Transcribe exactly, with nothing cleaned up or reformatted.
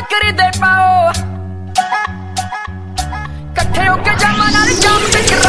ਟੱਕਰੀ ਦੇ ਪਾਓ, ਇਕੱਠੇ ਹੋ ਕੇ ਜਾਵਾਂ ਨਾਲ ਜੰਮ ਵਿੱਚ